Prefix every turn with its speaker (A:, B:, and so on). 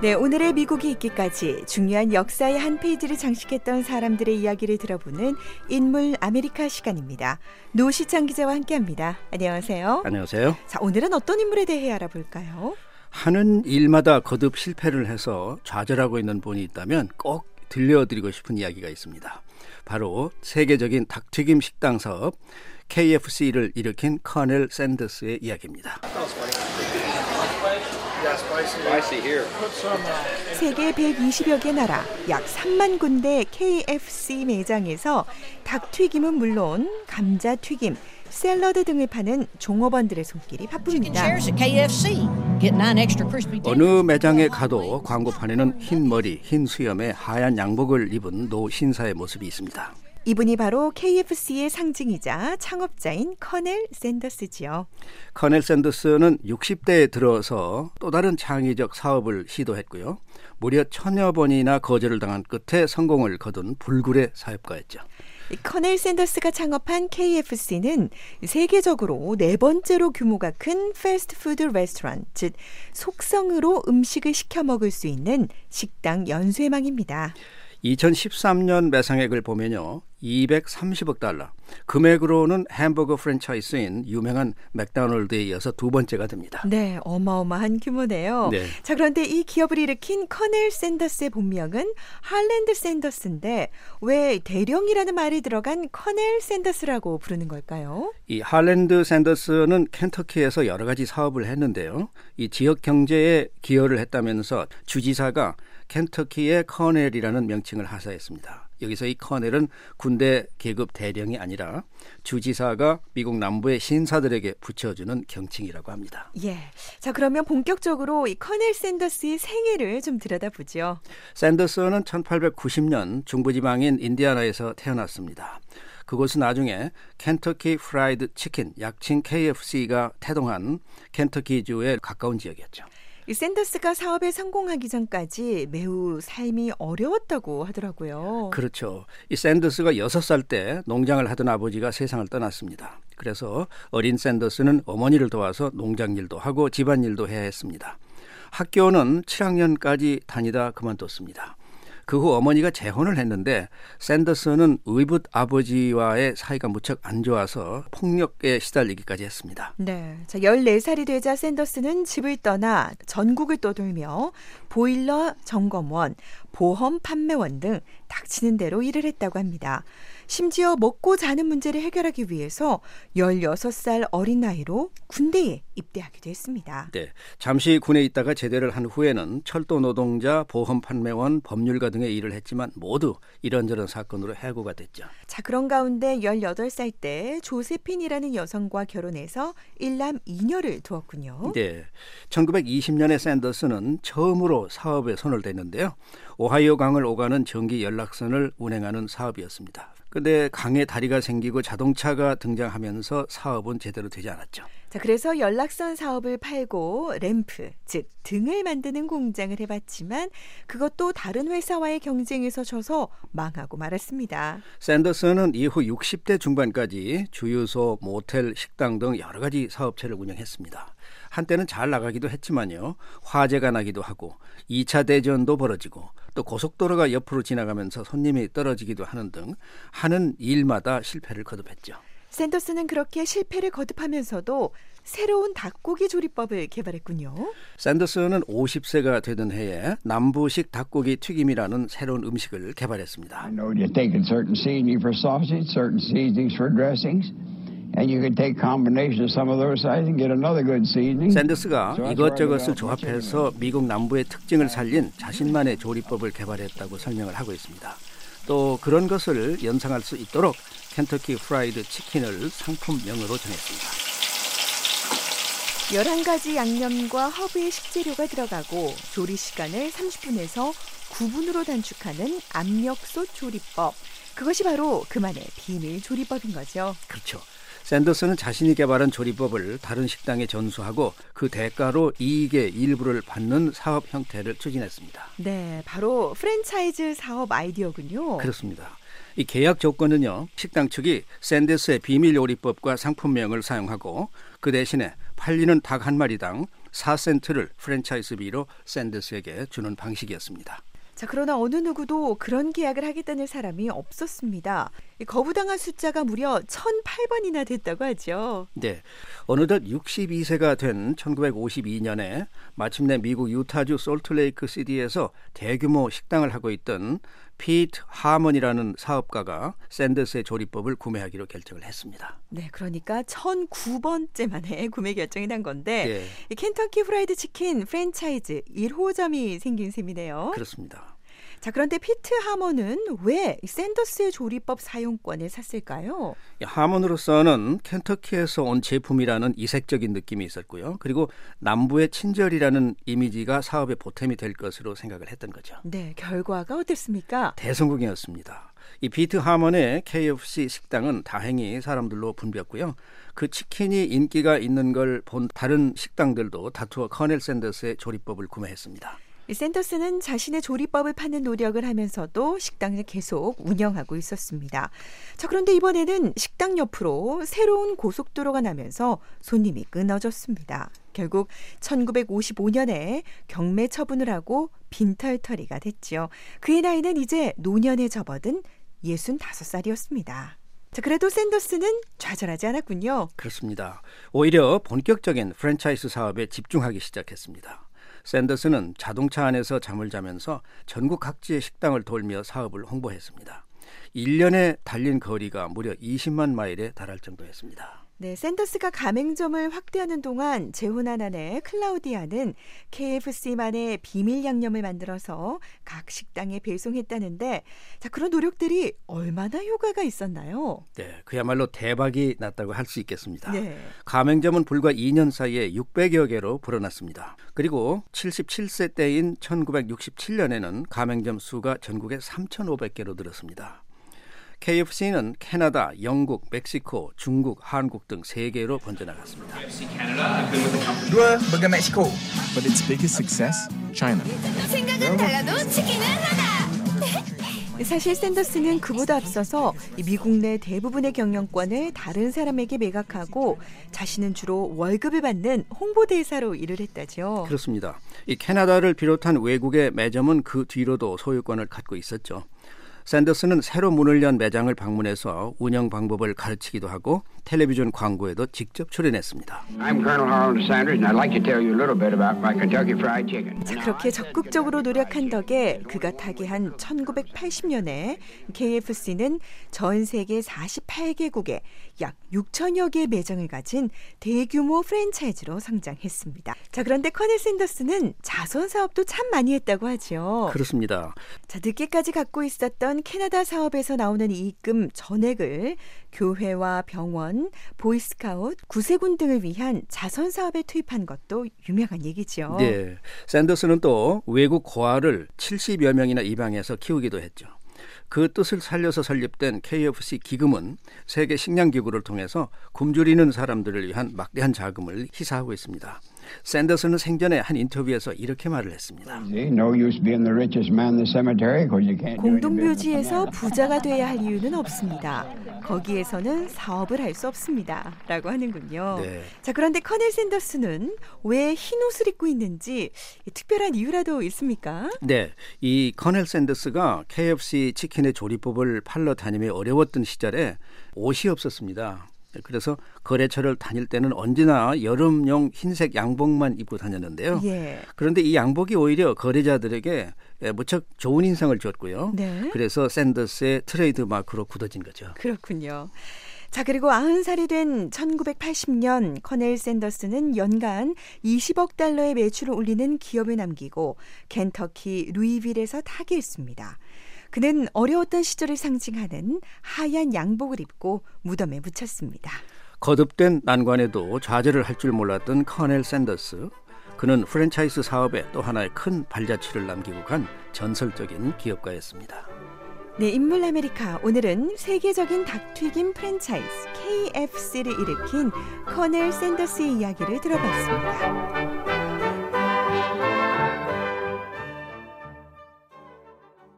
A: 네, 오늘의 미국이 있기까지 중요한 역사의 한 페이지를 장식했던 사람들의 이야기를 들어보는 인물 아메리카 시간입니다. 노시창 기자와 함께합니다. 안녕하세요.
B: 안녕하세요.
A: 자, 오늘은 어떤 인물에 대해 알아볼까요?
B: 하는 일마다 거듭 실패를 해서 좌절하고 있는 분이 있다면 꼭 들려드리고 싶은 이야기가 있습니다. 바로 세계적인 닭튀김 식당 사업 KFC를 일으킨 커넬 샌더스의 이야기입니다.
A: 세계 120여 개 나라 약 3만 군데 KFC 매장에서 닭튀김은 물론 감자튀김, 샐러드 등을 파는 종업원들의 손길이 바쁩니다.
B: 어느 매장에 가도 광고판에는 흰 머리, 흰 수염에 하얀 양복을 입은 노 신사의 모습이 있습니다.
A: 이분이 바로 KFC의 상징이자 창업자인 커넬 샌더스지요.
B: 커넬 샌더스는 60대에 들어서 또 다른 창의적 사업을 시도했고요. 무려 1000여 번이나 거절을 당한 끝에 성공을 거둔 불굴의 사업가였죠.
A: 커넬 샌더스가 창업한 KFC는 세계적으로 네 번째로 규모가 큰 패스트푸드 레스토랑, 즉 속성으로 음식을 시켜 먹을 수 있는 식당 연쇄망입니다.
B: 2013년 매상액을 보면요, 230억 달러. 금액으로는 햄버거 프랜차이즈인 유명한 맥도날드에 이어서 두 번째가 됩니다.
A: 네, 어마어마한 규모네요.
B: 네.
A: 자, 그런데 이 기업을 일으킨 커넬 샌더스의 본명은 할랜드 샌더스인데 왜 대령이라는 말이 들어간 커넬 샌더스라고 부르는 걸까요?
B: 이 할랜드 샌더스는 켄터키에서 여러 가지 사업을 했는데요. 이 지역 경제에 기여를 했다면서 주지사가 켄터키의 커넬이라는 명칭을 하사했습니다. 여기서 이 커넬은 군대 계급 대령이 아니라 주지사가 미국 남부의 신사들에게 붙여주는 경칭이라고 합니다.
A: 예. 자, 그러면 본격적으로 이 커넬 샌더스의 생애를 좀 들여다보죠.
B: 샌더스는 1890년 중부지방인 인디애나에서 태어났습니다. 그곳은 나중에 켄터키 프라이드 치킨, 약칭 KFC가 태동한 켄터키주에 가까운 지역이었죠.
A: 이 샌더스가 사업에 성공하기 전까지 매우 삶이 어려웠다고 하더라고요.
B: 그렇죠. 이 샌더스가 6살 때 농장을 하던 아버지가 세상을 떠났습니다. 그래서 어린 샌더스는 어머니를 도와서 농장일도 하고 집안일도 해야 했습니다. 학교는 7학년까지 다니다 그만뒀습니다. 그 후 어머니가 재혼을 했는데 샌더스는 의붓 아버지와의 사이가 무척 안 좋아서 폭력에 시달리기까지 했습니다.
A: 네, 자, 14살이 되자 샌더스는 집을 떠나 전국을 떠돌며 보일러 점검원, 보험 판매원 등 닥치는 대로 일을 했다고 합니다. 심지어 먹고 자는 문제를 해결하기 위해서 16살 어린 나이로 군대에 입대하기도 했습니다.
B: 네, 잠시 군에 있다가 제대를 한 후에는 철도 노동자, 보험 판매원, 법률가 등의 일을 했지만 모두 이런저런 사건으로 해고가 됐죠.
A: 자, 그런 가운데 18살 때 조세핀이라는 여성과 결혼해서 일남 2녀를 두었군요.
B: 네, 1920년에 샌더스는 처음으로 사업에 손을 댔는데요. 오하이오 강을 오가는 전기 연락선을 운행하는 사업이었습니다. 그런데 강에 다리가 생기고 자동차가 등장하면서 사업은 제대로 되지 않았죠.
A: 자, 그래서 연락선 사업을 팔고 램프, 즉 등을 만드는 공장을 해봤지만 그것도 다른 회사와의 경쟁에서 져서 망하고 말았습니다.
B: 샌더스는 이후 60대 중반까지 주유소, 모텔, 식당 등 여러 가지 사업체를 운영했습니다. 한때는 잘 나가기도 했지만요. 화재가 나기도 하고 2차 대전도 벌어지고 또 고속도로가 옆으로 지나가면서 손님이 떨어지기도 하는 등 하는 일마다 실패를 거듭했죠.
A: 샌더스는 그렇게 실패를 거듭하면서도 새로운 닭고기 조리법을 개발했군요.
B: 샌더스는 50세가 되던 해에 남부식 닭고기 튀김이라는 새로운 음식을 개발했습니다.
C: I know you're taking certain seasoning for sausage, certain seasonings for dressings. And you can take combination of some of those sides and get another good seasoning.
B: 샌더스가 이것저것을 조합해서 미국 남부의 특징을 살린 자신만의 조리법을 개발했다고 설명을 하고 있습니다. 또 그런 것을 연상할 수 있도록 켄터키 프라이드 치킨을 상품명으로 정했습니다.
A: 11가지 양념과 허브의 식재료가 들어가고 조리 시간을 30분에서 9분으로 단축하는 압력솥 조리법. 그것이 바로 그만의 비밀 조리법인 거죠.
B: 그렇죠. 샌더스는 자신이 개발한 조리법을 다른 식당에 전수하고 그 대가로 이익의 일부를 받는 사업 형태를 추진했습니다.
A: 네, 바로 프랜차이즈 사업 아이디어군요.
B: 그렇습니다. 이 계약 조건은요, 식당 측이 샌더스의 비밀 요리법과 상품명을 사용하고 그 대신에 팔리는 닭 한 마리당 4센트를 프랜차이즈비로 샌더스에게 주는 방식이었습니다.
A: 자, 그러나 어느 누구도 그런 계약을 하겠다는 사람이 없었습니다. 거부당한 숫자가 무려 1,008번이나 됐다고 하죠.
B: 네, 어느덧 62세가 된 1952년에 마침내 미국 유타주 솔트레이크 시티에서 대규모 식당을 하고 있던 피트 하먼이라는 사업가가 샌더스의 조리법을 구매하기로 결정을 했습니다.
A: 네, 그러니까 1,009번째 만에 구매 결정이 난 건데
B: 네.
A: 이 켄터키 프라이드 치킨 프랜차이즈 1호점이 생긴 셈이네요.
B: 그렇습니다.
A: 자, 그런데 피트 하먼은 왜 샌더스의 조리법 사용권을 샀을까요?
B: 하먼으로서는 켄터키에서 온 제품이라는 이색적인 느낌이 있었고요. 그리고 남부의 친절이라는 이미지가 사업의 보탬이 될 것으로 생각을 했던 거죠.
A: 네, 결과가 어땠습니까?
B: 대성공이었습니다. 이 피트 하먼의 KFC 식당은 다행히 사람들로 붐볐고요. 그 치킨이 인기가 있는 걸 본 다른 식당들도 다투어 커넬 샌더스의 조리법을 구매했습니다.
A: 샌더스는 자신의 조리법을 파는 노력을 하면서도 식당을 계속 운영하고 있었습니다. 자, 그런데 이번에는 식당 옆으로 새로운 고속도로가 나면서 손님이 끊어졌습니다. 결국 1955년에 경매 처분을 하고 빈털터리가 됐죠. 그의 나이는 이제 노년에 접어든 65살이었습니다. 자, 그래도 샌더스는 좌절하지 않았군요.
B: 그렇습니다. 오히려 본격적인 프랜차이즈 사업에 집중하기 시작했습니다. 샌더스는 자동차 안에서 잠을 자면서 전국 각지의 식당을 돌며 사업을 홍보했습니다. 1년에 달린 거리가 무려 20만 마일에 달할 정도였습니다.
A: 네, 샌더스가 가맹점을 확대하는 동안 재혼한 아내 클라우디아는 KFC만의 비밀 양념을 만들어서 각 식당에 배송했다는데, 자, 그런 노력들이 얼마나 효과가 있었나요?
B: 네, 그야말로 대박이 났다고 할 수 있겠습니다.
A: 네.
B: 가맹점은 불과 2년 사이에 600여 개로 불어났습니다. 그리고 77세 때인 1967년에는 가맹점 수가 전국에 3,500개로 늘었습니다. KFC는 캐나다, 영국, 멕시코, 중국, 한국 등 3개로 번져나갔습니다.
D: Dua, burger Mexico. But its biggest success, China.
E: 생각은 달라도 치킨은 하나.
A: 사실 샌더스는 그보다 앞서서 미국 내 대부분의 경영권을 다른 사람에게 매각하고 자신은 주로 월급을 받는 홍보대사로 일을 했다죠.
B: 그렇습니다. 이 캐나다를 비롯한 외국의 매점은 그 뒤로도 소유권을 갖고 있었죠. 샌더스는 새로 문을 연 매장을 방문해서 운영 방법을 가르치기도 하고 텔레비전 광고에도 직접 출연했습니다.
C: I'm Colonel Harold Sanders, and I'd like to tell you a little bit about my Kentucky Fried Chicken.
A: 자, 그렇게 적극적으로 노력한 덕에 그가 타계한 1980년에 KFC는 전 세계 48개국에 약 6천여 개의 매장을 가진 대규모 프랜차이즈로 성장했습니다. 자, 그런데 커넬 샌더스는 자선 사업도 참 많이 했다고 하죠.
B: 그렇습니다.
A: 자, 늦게까지 갖고 있었던 캐나다 사업에서 나오는 이익금 전액을 교회와 병원, 보이스카웃, 구세군 등을 위한 자선 사업에 투입한 것도 유명한 얘기죠.
B: 네, 샌더스는 또 외국 고아를 70여 명이나 입양해서 키우기도 했죠. 그 뜻을 살려서 설립된 KFC 기금은 세계 식량기구를 통해서 굶주리는 사람들을 위한 막대한 자금을 희사하고 있습니다. 샌더스는 생전에 한 인터뷰에서 이렇게 말을 했습니다.
C: No use being the richest man in the cemetery because you can't do any business.
A: 공동묘지에서 부자가 돼야 할 이유는 없습니다. 거기에서는 사업을 할 수 없습니다. 라고 하는군요.
B: 네.
A: 자, 그런데 커넬 샌더스는 왜 흰 옷을 입고 있는지 특별한 이유라도 있습니까?
B: 네, 이 커넬 샌더스가 KFC 치킨의 조리법을 팔러 다니며 어려웠던 시절에 옷이 없었습니다. 그래서 거래처를 다닐 때는 언제나 여름용 흰색 양복만 입고 다녔는데요.
A: 예.
B: 그런데 이 양복이 오히려 거래자들에게 무척 좋은 인상을 줬고요.
A: 네.
B: 그래서 샌더스의 트레이드 마크로 굳어진 거죠.
A: 그렇군요. 자, 그리고 90살이 된 1980년 커넬 샌더스는 연간 20억 달러의 매출을 올리는 기업을 남기고 켄터키 루이빌에서 타계했습니다. 그는 어려웠던 시절을 상징하는 하얀 양복을 입고 무덤에 묻혔습니다.
B: 거듭된 난관에도 좌절을 할 줄 몰랐던 커넬 샌더스. 그는 프랜차이즈 사업에 또 하나의 큰 발자취를 남기고 간 전설적인 기업가였습니다.
A: 네, 인물 아메리카. 오늘은 세계적인 닭튀김 프랜차이즈 KFC를 일으킨 커넬 샌더스의 이야기를 들어봤습니다.